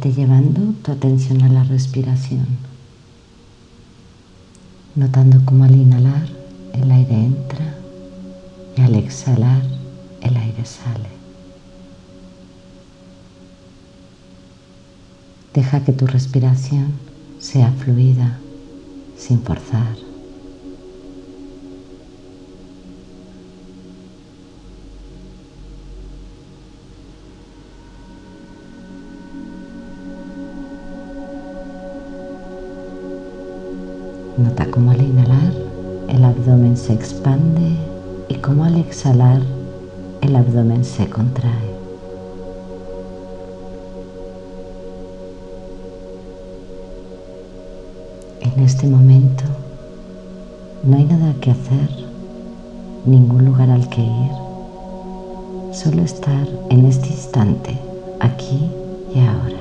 Vete llevando tu atención a la respiración, notando cómo al inhalar el aire entra y al exhalar el aire sale. Deja que tu respiración sea fluida, sin forzar. Nota cómo al inhalar el abdomen se expande y cómo al exhalar el abdomen se contrae. En este momento no hay nada que hacer, ningún lugar al que ir, solo estar en este instante, aquí y ahora.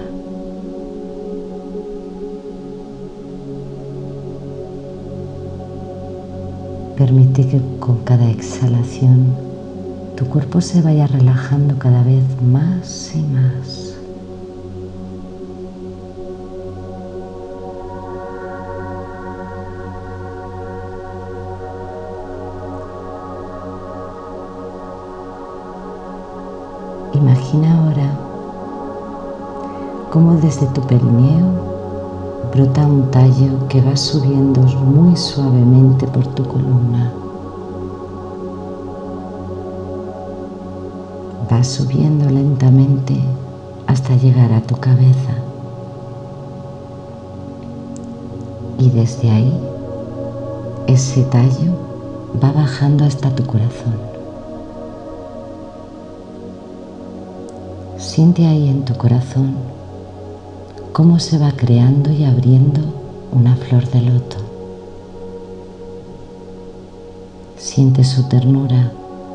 Permite que con cada exhalación tu cuerpo se vaya relajando cada vez más y más. Imagina ahora cómo desde tu perineo brota un tallo que va subiendo muy suavemente por tu columna. Va subiendo lentamente hasta llegar a tu cabeza. Y desde ahí, ese tallo va bajando hasta tu corazón. Siente ahí en tu corazón cómo se va creando y abriendo una flor de loto. Siente su ternura,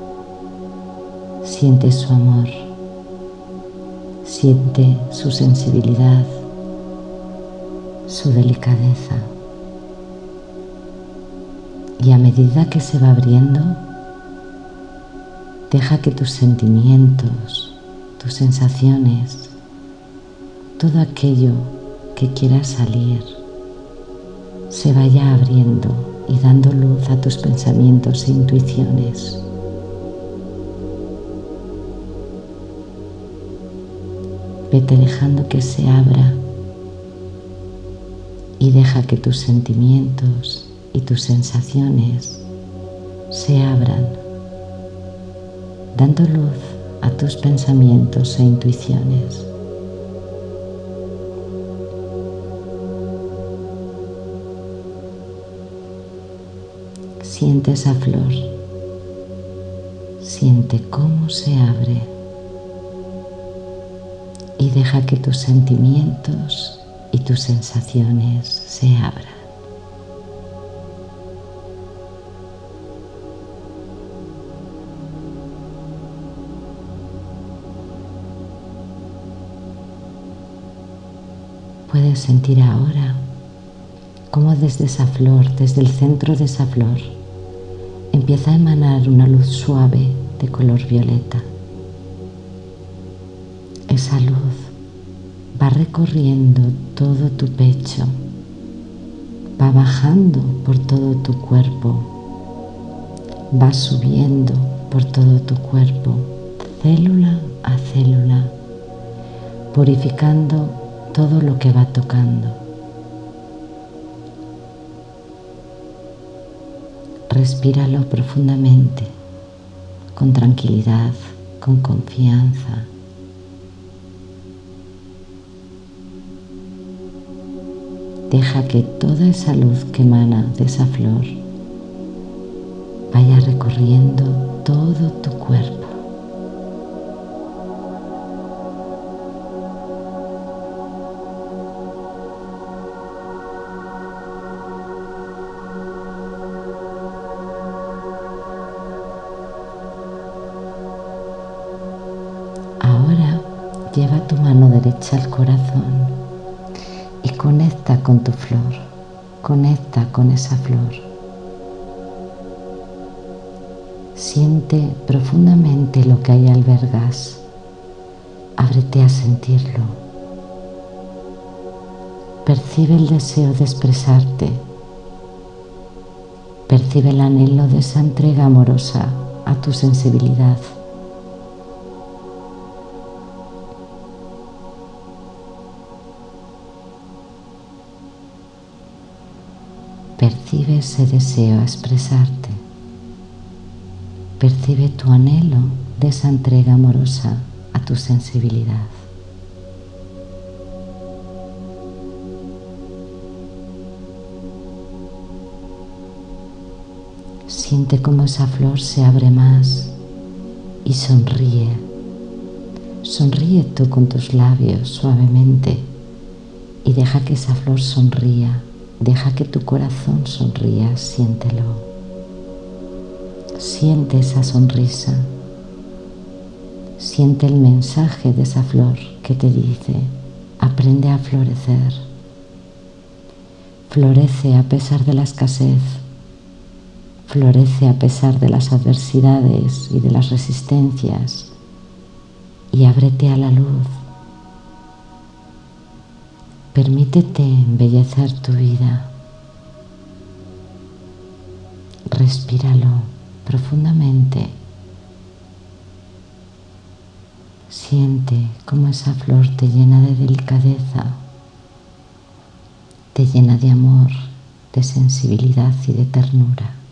siente su amor, siente su sensibilidad, su delicadeza. Y a medida que se va abriendo, deja que tus sentimientos, tus sensaciones, todo aquello que quiera salir, se vaya abriendo y dando luz a tus pensamientos e intuiciones. Vete dejando que se abra y deja que tus sentimientos y tus sensaciones se abran, dando luz a tus pensamientos e intuiciones. Siente esa flor, siente cómo se abre y deja que tus sentimientos y tus sensaciones se abran. Puedes sentir ahora cómo desde esa flor, desde el centro de esa flor, empieza a emanar una luz suave de color violeta. Esa luz va recorriendo todo tu pecho, va bajando por todo tu cuerpo, va subiendo por todo tu cuerpo, célula a célula, purificando todo lo que va tocando. Respíralo profundamente, con tranquilidad, con confianza. Deja que toda esa luz que emana de esa flor vaya recorriendo todo tu cuerpo. Lleva tu mano derecha al corazón y conecta con tu flor, conecta con esa flor. Siente profundamente lo que ahí albergas, ábrete a sentirlo. Percibe el deseo de expresarte. Percibe el anhelo de esa entrega amorosa a tu sensibilidad. Percibe ese deseo a expresarte. Percibe tu anhelo de esa entrega amorosa a tu sensibilidad. Siente cómo esa flor se abre más y sonríe. Sonríe tú con tus labios suavemente y deja que esa flor sonría. Deja que tu corazón sonría, siéntelo. Siente esa sonrisa. Siente el mensaje de esa flor que te dice: aprende a florecer. Florece a pesar de la escasez. Florece a pesar de las adversidades y de las resistencias. Y ábrete a la luz. Permítete embellecer tu vida. Respíralo profundamente. Siente cómo esa flor te llena de delicadeza, te llena de amor, de sensibilidad y de ternura.